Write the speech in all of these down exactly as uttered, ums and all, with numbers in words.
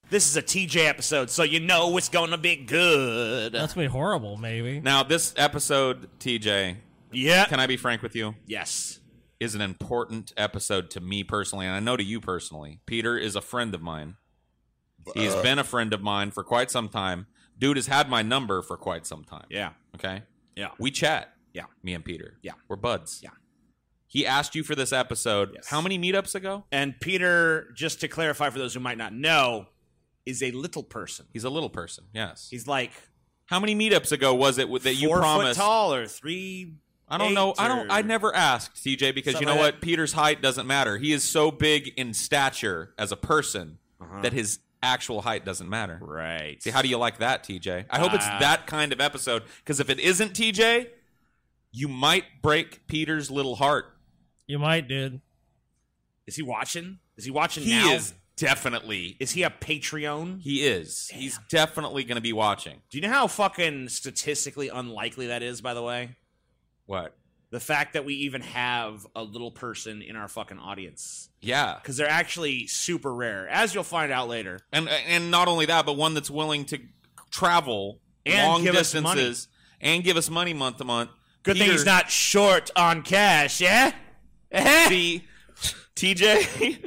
This is a T J episode, so you know it's going to be good. That's gonna be horrible, maybe. Now, this episode, T J. Yeah. Can I be frank with you? Yes. Is an important episode to me personally, and I know to you personally. Peter is a friend of mine. He's uh. been a friend of mine for quite some time. Dude has had my number for quite some time. Yeah. Okay? Yeah. We chat. Yeah. Me and Peter. Yeah. We're buds. Yeah. He asked you for this episode yes. how many meetups ago? And Peter, just to clarify for those who might not know, is a little person. He's a little person, yes. He's like... How many meetups ago was it that you four promised? Four foot tall or three... I don't know. I don't. I never asked, T J, because you know what? Peter's height doesn't matter. He is so big in stature as a person uh-huh. that his actual height doesn't matter. Right. See, how do you like that, T J? I hope uh, it's that kind of episode, because if it isn't, T J, you might break Peter's little heart. You might, dude. Is he watching? Is he watching he now? He is definitely. Is he a Patreon? He is. Damn. He's definitely going to be watching. Do you know how fucking statistically unlikely that is, by the way? What? The fact that we even have a little person in our fucking audience. Yeah. Because they're actually super rare, as you'll find out later. And and not only that, but one that's willing to travel and long give distances and give us money month to month. Good Peter, thing he's not short on cash, yeah? See, T J?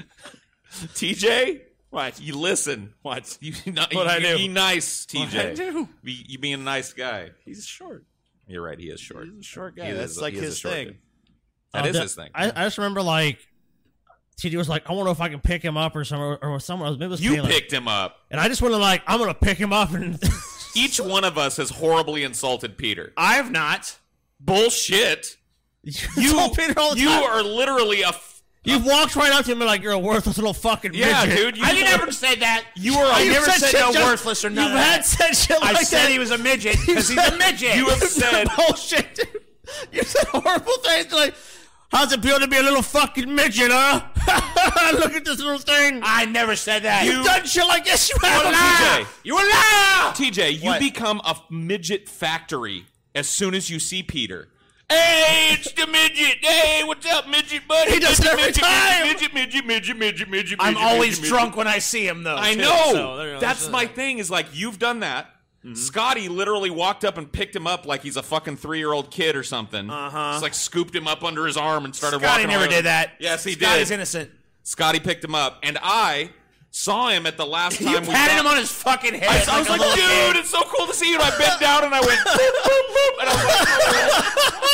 T J? What? You listen. What? You, not, what you, I do? Be nice, T J. What I do? Be, you being a nice guy. He's short. You're right. He is short. He's a short guy. He That's is, like his thing. Dude. That uh, is the, his thing. I, I just remember, like, T J was like, I wonder if I can pick him up or somewhere, or somewhere else. Maybe it was you Kayla. picked him up. And I just went like, I'm going to pick him up. And each one of us has horribly insulted Peter. I have not. Bullshit. You, you, Peter all the you time. are literally a... F- You've walked right up to him and like, you're a worthless little fucking yeah, midget. dude. You I never said that. You were. I you never said, said no just, worthless or nothing. You had said shit like I said that. he was a midget because he's a midget. You have said bullshit, dude. You said horrible things like, how's it feel to be a little fucking midget, huh? Look at this little thing. I never said that. You've done shit like this. You have. T J. You a liar. T J, you What? become a midget factory as soon as you see Peter. Hey, it's the midget. Hey, what's up, midget buddy? He does it every midget, time. Midget, midget, midget, midget, midget, I'm midget, always midget, drunk when I see him, though. I too, know. So, there you go. That's my thing is like, you've done that. Mm-hmm. Scotty literally walked up and picked him up like he's a fucking three-year-old kid or something. Uh-huh. Just like scooped him up under his arm and started Scotty walking never around. did that. Yes, he Scotty's did. innocent. Scotty picked him up. And I saw him at the last time You we patted saw him on his fucking head. I, I was a like, little dude, kid. it's so cool to see you. And I bent down and I went, boop, boop, boop. And I was like,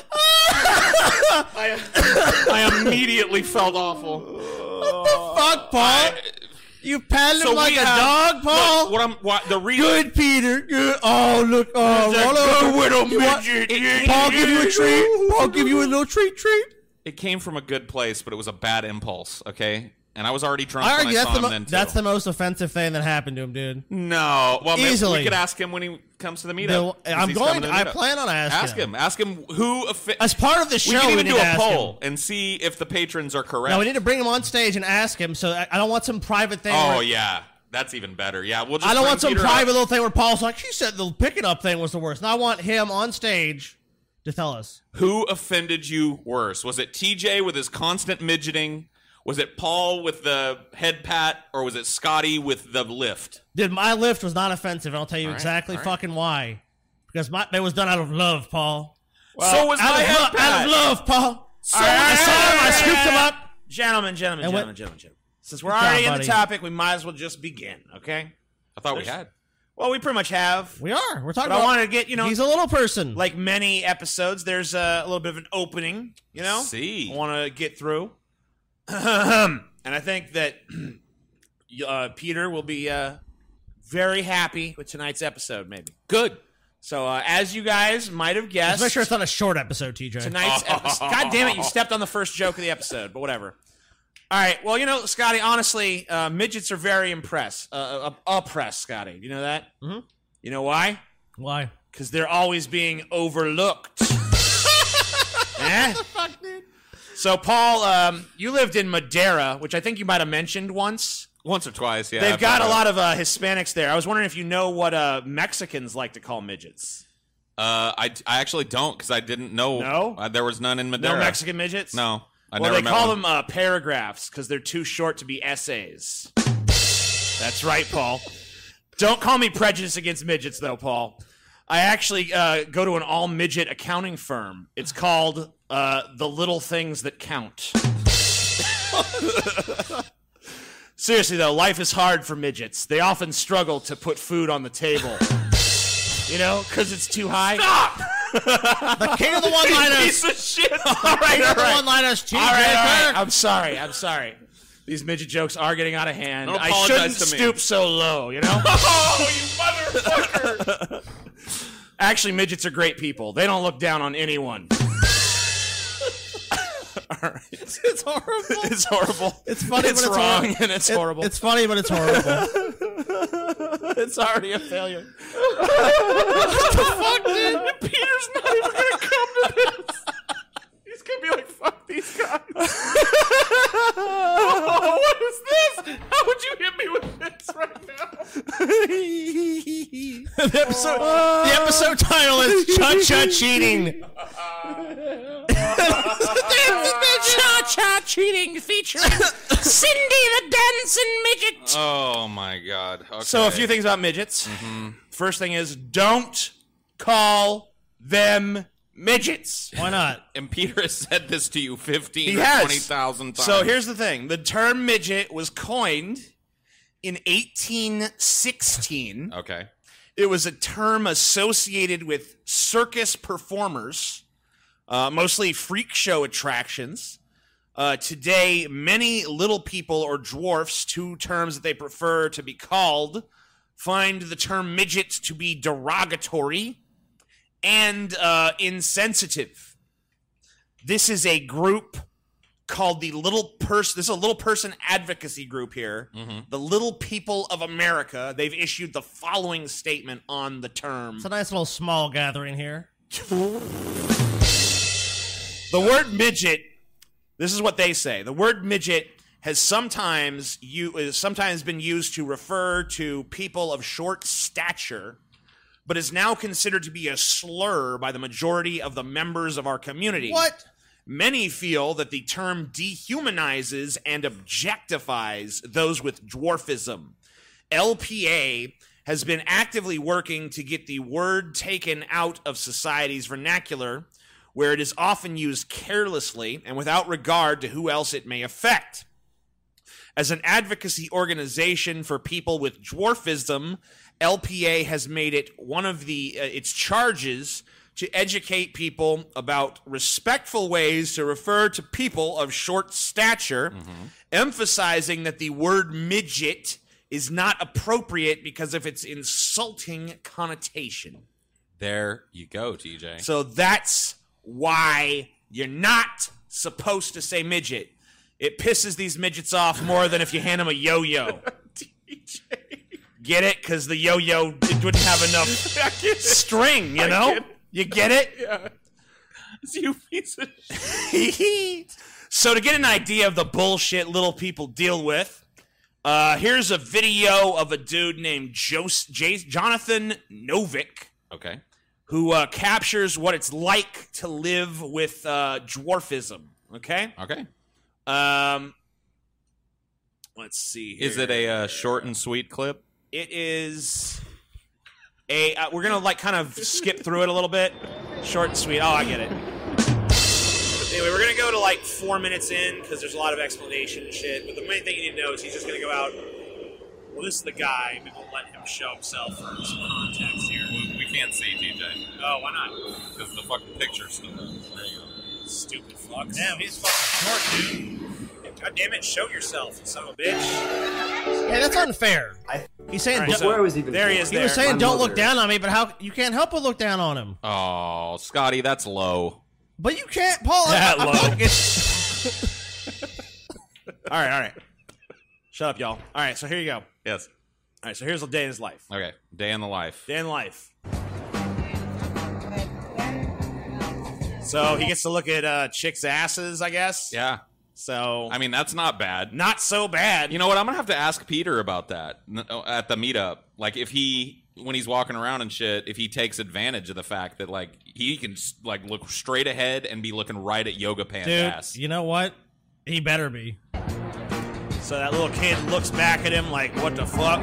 I, I immediately felt awful. What the fuck, Paul? I, you patted so him like we a have- dog, Paul? Look, what I'm, what, the reason, Good, Peter. Good. Oh, look. Oh, He's a roll over. good little You want- midget. it- Paul give you a treat. Paul give you a little treat, treat. it came from a good place, but it was a bad impulse, okay? And I was already drunk I when argue I that's saw the, him mo- then, too. that's the most offensive thing that happened to him, dude. No. Well, maybe Easily. we could ask him when he comes to the meetup. The- 'cause I'm he's going coming to, the I meetup. plan on asking Ask him. Ask him who... Affi- As part of the show, we can we even need do to a ask poll him. and see if the patrons are correct. No, we need to bring him on stage and ask him. So I, I don't want some private thing. Oh, where, yeah. That's even better. Yeah, we'll just I don't bring want some Peter private up. little thing where Paul's like, she said the picking up thing was the worst. And I want him on stage to tell us. Who offended you worse? Was it T J with his constant midgeting? Was it Paul with the head pat? Or was it Scotty with the lift? Dude, my lift was not offensive, and I'll tell you All right, exactly all right. fucking why. Because my it was done out of love, Paul. so was out my of, head lo- pat. out of love, Paul. So I, I was saw him, I my scooped him head. up. Gentlemen, gentlemen, And what- gentlemen, gentlemen, gentlemen. Since we're Good already job, in the buddy. topic, we might as well just begin, okay? I thought we There's- had. Well, we pretty much have. We are. We're talking But I about. wanted to get, you know, he's a little person. like many episodes, there's a, a little bit of an opening, you know? See. I want to get through. And I think that uh, Peter will be uh, very happy with tonight's episode, maybe. Good. So, uh, as you guys might have guessed, Let's make sure it's not a short episode, T J. tonight's episode. God damn it, you stepped on the first joke of the episode, but whatever. All right, well, you know, Scotty, honestly, uh, midgets are very impressed. Uh, uh, oppressed, Scotty. Do you know that? Mhm. You know why? Why? Because they're always being overlooked. Eh? Fuck, dude. So, Paul, um, you lived in Madera, which I think you might have mentioned once. Once or twice, yeah. They've got a lot of uh, Hispanics there. I was wondering if you know what uh, Mexicans like to call midgets. Uh, I, I actually don't because I didn't know. No? Uh, there was none in Madera. No Mexican midgets? No. I well, never they met call one. them uh, paragraphs because they're too short to be essays. That's right, Paul. Don't call me prejudiced against midgets, though, Paul. I actually uh, go to an all-midget accounting firm. It's called uh, The Little Things That Count. Seriously, though, life is hard for midgets. They often struggle to put food on the table. You know, because it's too high. Stop! The king of the one-liners. Piece of shit. All right, all right. One-liners. T J All right, all right. Kirk. I'm sorry. I'm sorry. These midget jokes are getting out of hand. Don't I apologize shouldn't to me. stoop so low, you know? Oh, you motherfucker! Actually, midgets are great people. They don't look down on anyone. All right. It's, it's horrible. It's horrible. It's funny, It's but it's wrong, horrible. and it's It- horrible. It's funny, but it's horrible. It's already a failure. Fuck, dude. Peter's not even gonna come to this. He's gonna be like, "Fuck these guys." Oh, what is this? How would you hit me with this right now? the, episode, the episode title is Cha-Cha Cheating. Cha-Cha Cheating featuring Cindy the Dancing Midget. Oh my god. Okay. So a few things about midgets. Mm-hmm. First thing is, don't call them midgets. Why not? And Peter has said this to you fifteen He or has. twenty thousand times. So here's the thing. The term midget was coined in eighteen sixteen. Okay. It was a term associated with circus performers, uh, mostly freak show attractions. Uh, today, many little people or dwarfs, two terms that they prefer to be called, find the term midget to be derogatory and uh, insensitive. This is a group called the Little Person. This is a Little Person advocacy group here. Mm-hmm. The Little People of America. They've issued the following statement on the term. It's a nice little small gathering here. The word midget, this is what they say. The word midget has sometimes you is sometimes been used to refer to people of short stature, but is now considered to be a slur by the majority of the members of our community. What? Many feel that the term dehumanizes and objectifies those with dwarfism. L P A has been actively working to get the word taken out of society's vernacular, where it is often used carelessly and without regard to who else it may affect. As an advocacy organization for people with dwarfism, L P A has made it one of the uh, its charges to educate people about respectful ways to refer to people of short stature, mm-hmm. emphasizing that the word midget is not appropriate because of its insulting connotation. There you go, T J. So that's why you're not supposed to say midget. It pisses these midgets off more than if you hand them a yo-yo. T J. Get it? Because the yo-yo it wouldn't have enough string, you know? You get it? Yeah. You piece of shit. So to get an idea of the bullshit little people deal with, uh, here's a video of a dude named Jos- J- Jonathan Novick. Okay. Who uh, captures what it's like to live with uh, dwarfism. Okay? Okay. Um, let's see here. Is it a uh, short and sweet clip? It is a... Uh, we're going to, like, kind of skip through it a little bit. Short and sweet. Oh, I get it. Anyway, we're going to go to, like, four minutes in, because there's a lot of explanation and shit. But the main thing you need to know is he's just going to go out... Well, this is the guy. We won't let him show himself for some context here. We, we can't see, T J. Oh, why not? Because the fucking picture's still there. There you go. Stupid fucks. Damn, he's fucking short, dude. God damn it, show yourself, you son of a bitch. Yeah, that's unfair. He's saying, Right, don't- so Where I was even there he is he there. was saying, My don't mother. look down on me, but how you can't help but look down on him. Oh, Scotty, that's low. But you can't, Paul. That I, I low. feel like it's- All right, all right. Shut up, y'all. All right, so here you go. Yes. All right, so here's a day in his life. Okay. Day in the life. Day in life. So he gets to look at uh, chicks' asses, I guess. Yeah. So I mean, that's not bad. not so bad. You know what? I'm gonna have to ask Peter about that n- at the meetup. Like, if he, when he's walking around and shit, if he takes advantage of the fact that like he can like look straight ahead and be looking right at Yoga Pants Dude, ass. you know what? He better be. So that little kid looks back at him like, what the fuck?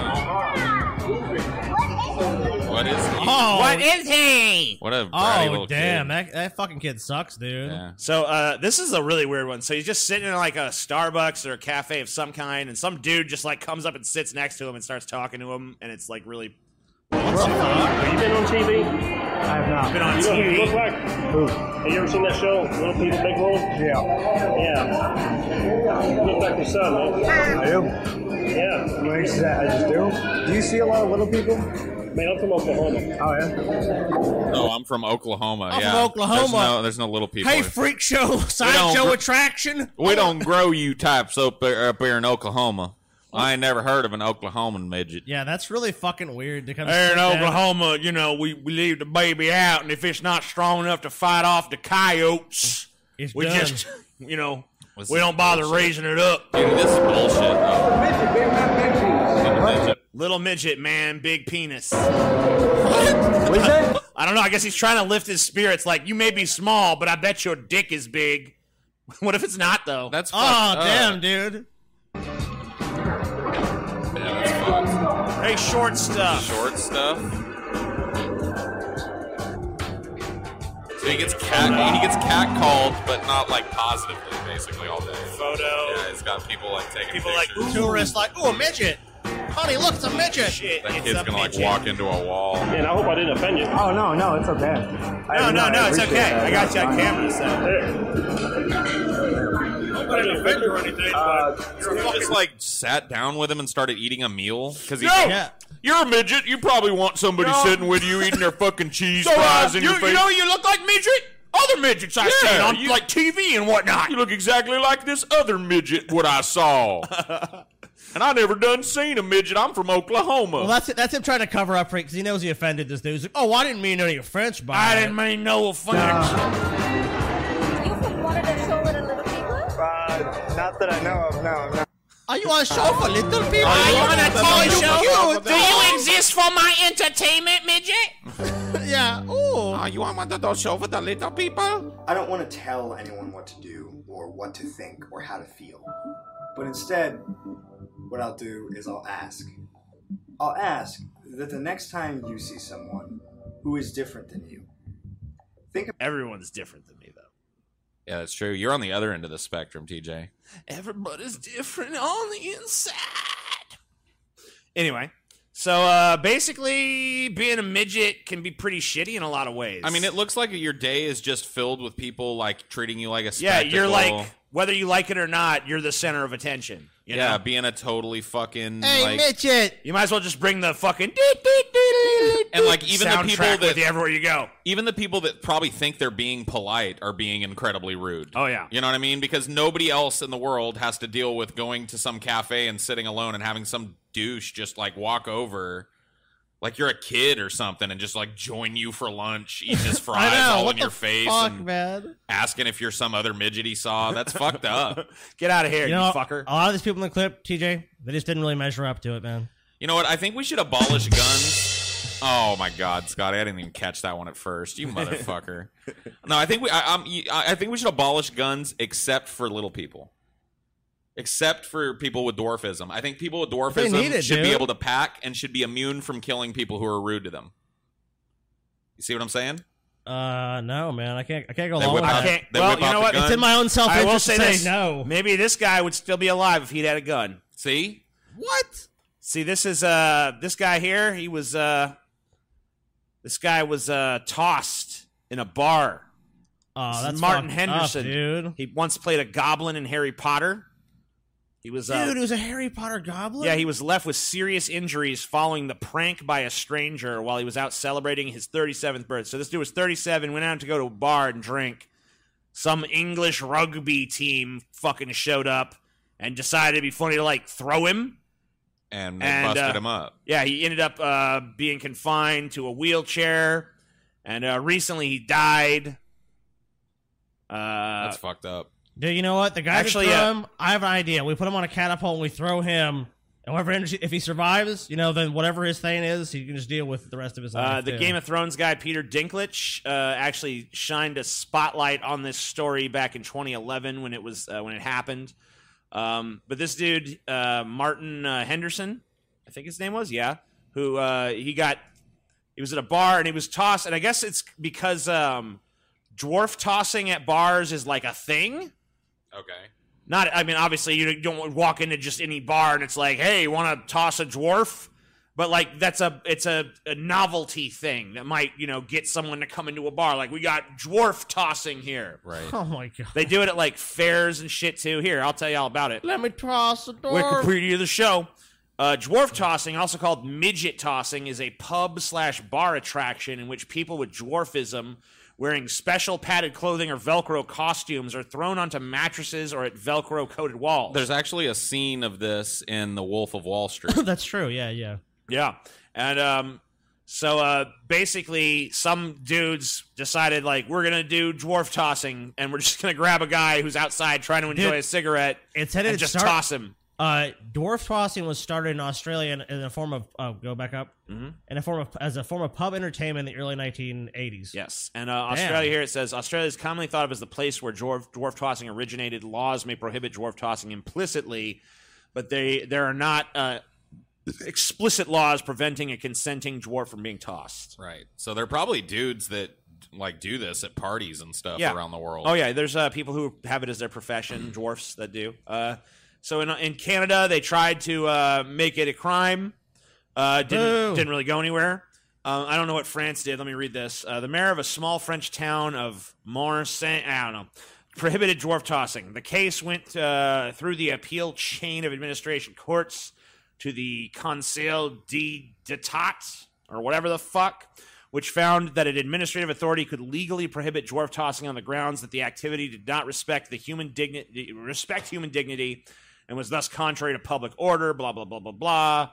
What is he? Oh, What is he? What a bratty oh little damn! kid. That that fucking kid sucks, dude. Yeah. So uh, this is a really weird one. So he's just sitting in like a Starbucks or a cafe of some kind, and some dude just like comes up and sits next to him and starts talking to him, and it's like really. Have you been on T V? I have not. Been on You know who T you V. look like? Who? Have you ever seen that show, Little People, Big World? Yeah. Yeah. You look like your son, man. I do. Yeah. Makes that I just do. Do you see a lot of little people? Man, I'm from Oklahoma. Oh yeah. Oh, I'm from Oklahoma. I'm yeah. from Oklahoma. There's no, there's no little people. Hey, here. freak show, don't sideshow gr- attraction. We don't grow you types up there, up here in Oklahoma. I ain't never heard of an Oklahoman midget. Yeah, that's really fucking weird to come. There sit in down- Oklahoma, you know, we, we leave the baby out, and if it's not strong enough to fight off the coyotes, It's we done. just, you know, What's we this don't bother bullshit? raising it up. Dude, this is bullshit, though. Little midget. Little midget, man, big penis. What is that? I don't know. I guess he's trying to lift his spirits. Like, you may be small, but I bet your dick is big. What if it's not, though? That's Oh fucked up. damn, dude. Yeah, that's fucked. Very short stuff. Short stuff. So he gets cat. He gets cat called, but not like positively. Basically, all day. Photo. Yeah, he's got people like taking People like, pictures. Tourists like, ooh, a midget. Honey, look, it's a midget. Shit, That it's kid's a gonna like midget. walk into a wall. Man, I hope I didn't offend you. Oh no, no, it's okay. No, no, no, it's okay. I got you on camera, so. I didn't offend you or anything, Uh, So he just like sat down with him and started eating a meal because he. No! Yeah. You're a midget. You probably want somebody No. sitting with you eating their fucking cheese So, uh, fries in you, your face. you know you look like midget? Other midgets I've Yeah, seen on you- like T V and whatnot. You look exactly like this other midget what I saw. And I never done seen a midget. I'm from Oklahoma. Well, that's it. That's him trying to cover up for it because he knows he offended this dude. He's like, oh, I didn't mean any offense by I it. didn't mean no offense. You from one of the show with the little people? Uh, not that I know of. No, no. Are you on a show for little people? Are you on a Oh, T V you show? cute. Do you exist for my entertainment, midget? Yeah. Ooh. Are you on one of those show for the little people? I don't want to tell anyone what to do or what to think or how to feel. But instead, what I'll do is I'll ask. I'll ask that the next time you see someone who is different than you, think of Everyone's different than me, though. Yeah, that's true. You're on the other end of the spectrum, T J. Everybody's different on the inside. Anyway, so uh, basically, being a midget can be pretty shitty in a lot of ways. I mean, it looks like your day is just filled with people like treating you like a yeah, spectacle. you're like, whether you like it or not, you're the center of attention. You yeah, know? being a totally fucking Hey, like, midget. You might as well just bring the fucking and like even the people soundtrack that with you everywhere you go. even the people that probably think they're being polite are being incredibly rude. Oh, yeah. You know what I mean? Because nobody else in the world has to deal with going to some cafe and sitting alone and having some douche just like walk over like you're a kid or something and just like join you for lunch, eating his I fries know. all what in the your face fuck, and man? asking if you're some other midget he saw. That's fucked up. Get out of here, You you, know, fucker. a lot of these people in the clip, T J, they just didn't really measure up to it, man. You know what? I think we should abolish guns. Oh my God, Scotty! I didn't even catch that one at first. You motherfucker. No, I think we. I, I'm, I think we should abolish guns, except for little people. Except for people with dwarfism. I think people with They dwarfism need it, should be dude. able to pack and should be immune from killing people who are rude to them. You see what I'm saying? Uh, no, man, I can't. I can't go They along whip with out, that. can't- they well, whip you out know the what? gun. It's in my own I will self-interest say to say this. no. Maybe this guy would still be alive if he'd had a gun. See? What? See, this is uh this guy here. He was uh this guy was uh tossed in a bar. Oh, This is that's Martin fucked up, Henderson, dude. He once played a goblin in Harry Potter. He was uh, Dude, it was a Harry Potter goblin. yeah, he was left with serious injuries following the prank by a stranger while he was out celebrating his thirty-seventh birthday. So this dude was thirty-seven, went out to go to a bar and drink. Some English rugby team fucking showed up and decided it'd be funny to like throw him. And they And, busted uh, him up. Yeah, he ended up uh, being confined to a wheelchair, and uh, recently he died. Uh, That's fucked up. Dude, you know what? The guy Actually, that threw uh, him, I have an idea. We put him on a catapult and we throw him. And whatever energy, if he survives, you know, then whatever his thing is, he can just deal with the rest of his life. Uh, the too. Game of Thrones guy Peter Dinklage uh, actually shined a spotlight on this story back in twenty eleven when it was uh, when it happened. Um, but this dude, uh, Martin uh, Henderson, I think his name was, yeah, who uh, he got, he was at a bar and he was tossed, and I guess it's because um, dwarf tossing at bars is like a thing. Okay. Not, I mean, obviously you don't walk into just any bar and it's like, hey, you want to toss a dwarf? But like that's a, it's a, a novelty thing that might, you know, get someone to come into a bar. Like we got dwarf tossing here. Right. Oh my god. They do it at like fairs and shit too. Here, I'll tell you all about it. Let me toss a door. Wikipedia of the show. Uh, dwarf tossing, also called midget tossing, is a pub slash bar attraction in which people with dwarfism wearing special padded clothing or Velcro costumes are thrown onto mattresses or at Velcro-coated walls. There's actually a scene of this in The Wolf of Wall Street. That's true. Yeah, yeah. Yeah. And um, so uh, basically some dudes decided, like, we're going to do dwarf tossing, and we're just going to grab a guy who's outside trying to enjoy Dude, a cigarette it's headed and to just start- toss him. Uh, dwarf tossing was started in Australia in, in a form of uh, go back up Mm-hmm. in a form of as a form of pub entertainment in the early nineteen eighties. Yes. And uh, Australia here, it says, Australia is commonly thought of as the place where dwarf, dwarf tossing originated. Laws may prohibit dwarf tossing implicitly, but they there are not uh, explicit laws preventing a consenting dwarf from being tossed. Right. So they're probably dudes that like do this at parties and stuff Yeah. around the world. Oh, yeah. There's uh, people who have it as their profession, dwarfs that do. Uh, so in, in Canada, they tried to uh, make it a crime. Uh, didn't, Boo. didn't really go anywhere. Uh, I don't know what France did. Let me read this. Uh, the mayor of a small French town of Marseille, I don't know, prohibited dwarf tossing. The case went uh, through the appeal chain of administration courts to the Conseil d'Etat, or whatever the fuck, which found that an administrative authority could legally prohibit dwarf tossing on the grounds that the activity did not respect the human dignity, respect human dignity, and was thus contrary to public order. Blah blah blah blah blah.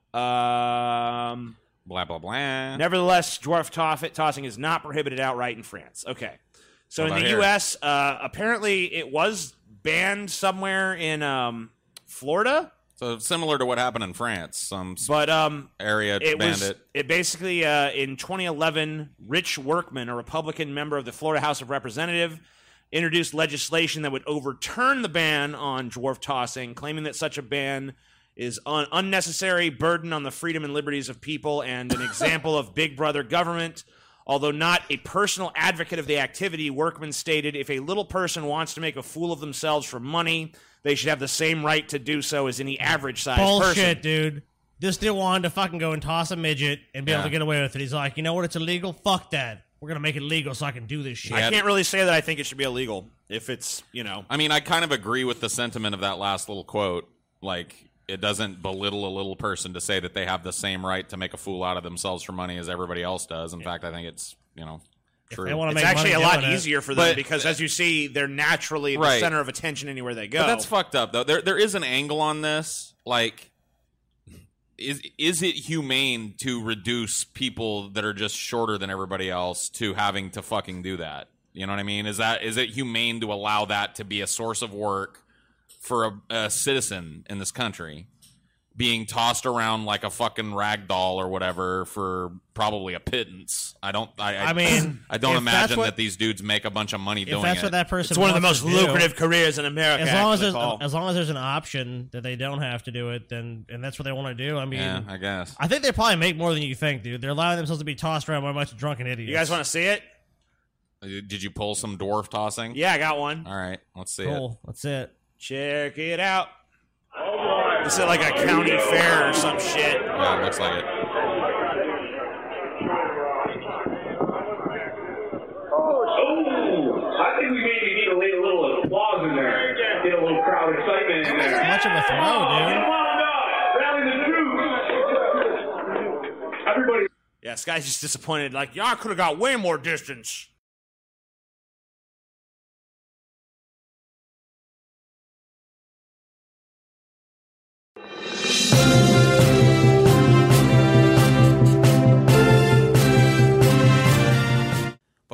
Um, Blah blah blah. nevertheless, dwarf toff- tossing is not prohibited outright in France. Okay, so How in about the here? U S, uh, apparently it was banned somewhere in um, Florida, So similar to what happened in France, some s- but um, area it banned was it. it basically uh, in twenty eleven. Rich Workman, a Republican member of the Florida House of Representatives, introduced legislation that would overturn the ban on dwarf tossing, claiming that such a ban is an unnecessary burden on the freedom and liberties of people and an example of Big Brother government. Although not a personal advocate of the activity, Workman stated, if a little person wants to make a fool of themselves for money, they should have the same right to do so as any average-sized Bullshit, person. dude. This dude wanted to fucking go and toss a midget and be able Yeah. to get away with it. He's like, you know what? It's illegal. Fuck that. We're gonna make it legal so I can do this shit. I can't really say that I think it should be illegal if it's, you know. I mean, I kind of agree with the sentiment of that last little quote. Like, it doesn't belittle a little person to say that they have the same right to make a fool out of themselves for money as everybody else does. In fact, I think it's, you know, true. they wanna It's make actually a money lot doing it. easier for them But- because, as you see, they're naturally the Right. center of attention anywhere they go. But that's fucked up, though. There, there is an angle on this. Like, is is it humane to reduce people that are just shorter than everybody else to having to fucking do that? You know what I mean? Is that is it humane to allow that to be a source of work for a, a citizen in this country? Being tossed around like a fucking rag doll or whatever for probably a pittance. I don't. I. I, I mean, I don't if that's imagine what- that these dudes make a bunch of money If doing that's it. what that person It's one of the wants most to do, lucrative careers in America. As long as actually, there's Paul. as long as there's an option that they don't have to do it, then and that's what they want to do. I mean, yeah, I guess. I think they probably make more than you think, dude. They're allowing themselves to be tossed around by a bunch of drunken idiots. You guys want to see it? Did you pull some dwarf tossing? Yeah, I got one. All right, let's see it. Cool. That's it. Check it out. This is like a county fair or some shit. Yeah, it looks like it. Oh, I think we maybe need to lay a little applause in there. Get a little crowd excitement in there. Much of a throw, dude. Come on up. Rally the troops. Everybody. Yeah, this guy's just disappointed. Like, y'all could have got way more distance.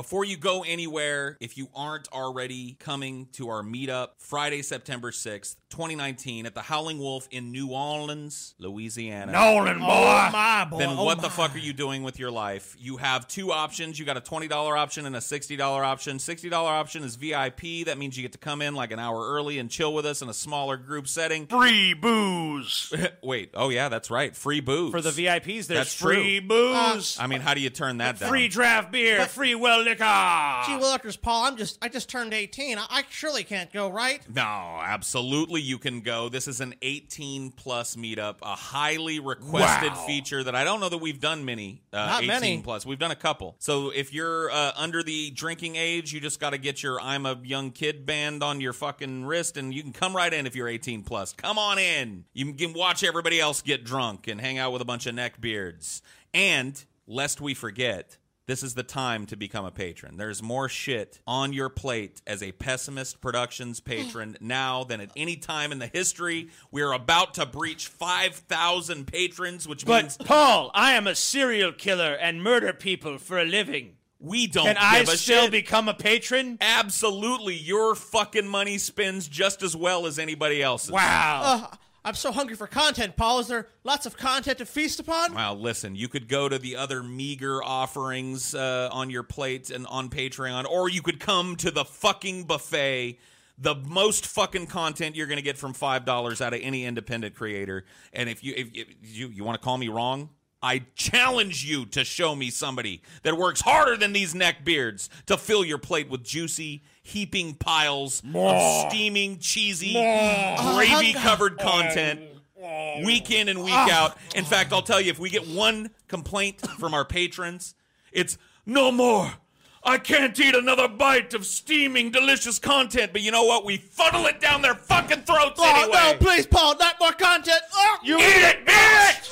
before you go anywhere, if you aren't already coming to our meetup Friday, September sixth, twenty nineteen at the Howling Wolf in New Orleans, Louisiana. Nolan, boy. Oh, my boy. Then oh, what my. the fuck are you doing with your life? You have two options. You got a twenty dollar option and a sixty dollar option. sixty dollar option is V I P. That means you get to come in like an hour early and chill with us in a smaller group setting. Free booze. Wait, oh yeah, that's right. Free booze. For the V I Ps, there's That's true. free booze. I mean, how do you turn that down? free draft beer, free well liquor. Gee willikers, Paul, I'm just, I just turned eighteen. I, I surely can't go, right? No, absolutely you can go. This is an eighteen plus meetup, a highly requested Wow. feature that I don't know that we've done many. Uh, Not eighteen many. plus. We've done a couple. So if you're uh, under the drinking age, you just got to get your I'm a Young Kid band on your fucking wrist, and you can come right in if you're eighteen plus. Come on in. You can watch everybody else get drunk and hang out with a bunch of neckbeards. And lest we forget, this is the time to become a patron. There's more shit on your plate as a Pessimist Productions patron now than at any time in the history. We're about to breach five thousand patrons, which means But, Paul, I am a serial killer and murder people for a living. we don't Can give I a still shit. become a patron? Absolutely. Your fucking money spends just as well as anybody else's. Wow. Uh, I'm so hungry for content, Paul. Is there lots of content to feast upon? Wow, listen, you could go to the other meager offerings uh, on your plate and on Patreon, or you could come to the fucking buffet. The most fucking content you're going to get from five dollars out of any independent creator. And if you if, if you, you want to call me wrong, I challenge you to show me somebody that works harder than these neckbeards to fill your plate with juicy, heaping piles of steaming, cheesy, gravy-covered content week in and week out. In fact, I'll tell you, if we get one complaint from our patrons, it's no more. I can't eat another bite of steaming, delicious content. But you know what? We funnel it down their fucking throats Oh, anyway. no, please, Paul, not more content. Oh, You Eat it, bitch!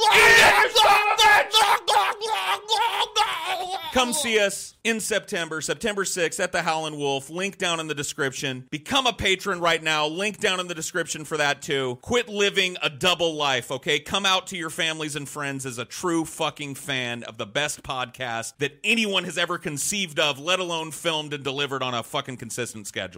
Come see us in September, September sixth at the Howlin' Wolf. Link down in the description. Become a patron right now. Link down in the description for that too. Quit living a double life, okay? Come out to your families and friends as a true fucking fan of the best podcast that anyone has ever conceived of, let alone filmed and delivered on a fucking consistent schedule.